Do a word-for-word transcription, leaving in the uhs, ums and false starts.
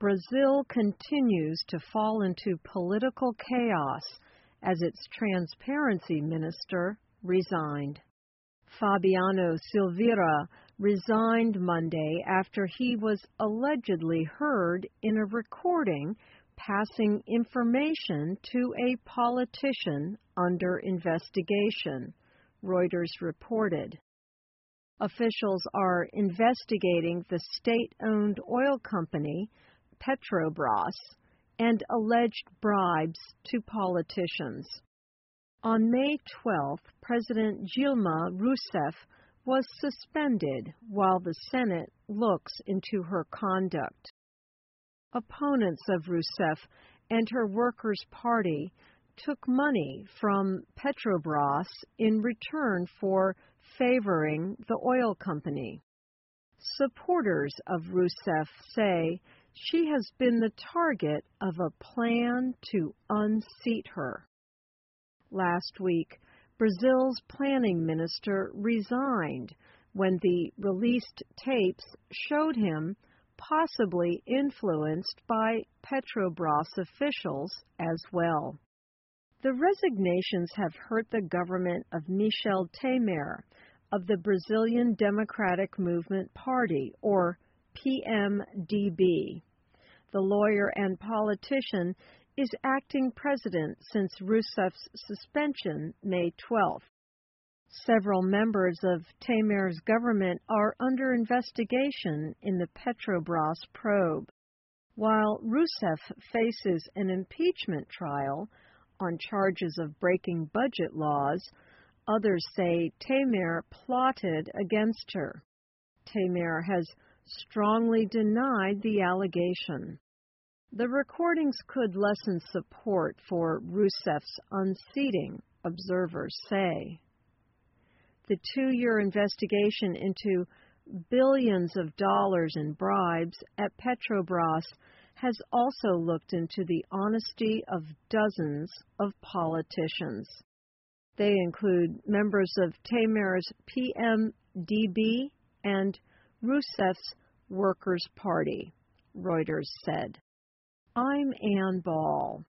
Brazil continues to fall into political chaos as its transparency minister resigned. Fabiano Silveira resigned Monday after he was allegedly heard in a recording passing information to a politician under investigation, Reuters reported. Officials are investigating the state-owned oil company, Petrobras, and alleged bribes to politicians. On May twelfth, President Dilma Rousseff was suspended while the Senate looks into her conduct. Opponents of Rousseff and her Workers' Party took money from Petrobras in return for favoring the oil company. Supporters of Rousseff say she has been the target of a plan to unseat her. Last week, Brazil's planning minister resigned when the released tapes showed him possibly influenced by Petrobras officials as well. The resignations have hurt the government of Michel Temer of the Brazilian Democratic Movement Party, or P M D B. The lawyer and politician is acting president since Rousseff's suspension May twelfth. Several members of Temer's government are under investigation in the Petrobras probe. While Rousseff faces an impeachment trial on charges of breaking budget laws, others say Temer plotted against her. Temer has strongly denied the allegation. The recordings could lessen support for Rousseff's unseating, observers say. The two-year investigation into billions of dollars in bribes at Petrobras has also looked into the honesty of dozens of politicians. They include members of Temer's P M D B and Rousseff's Workers' Party, Reuters said. I'm Ann Ball.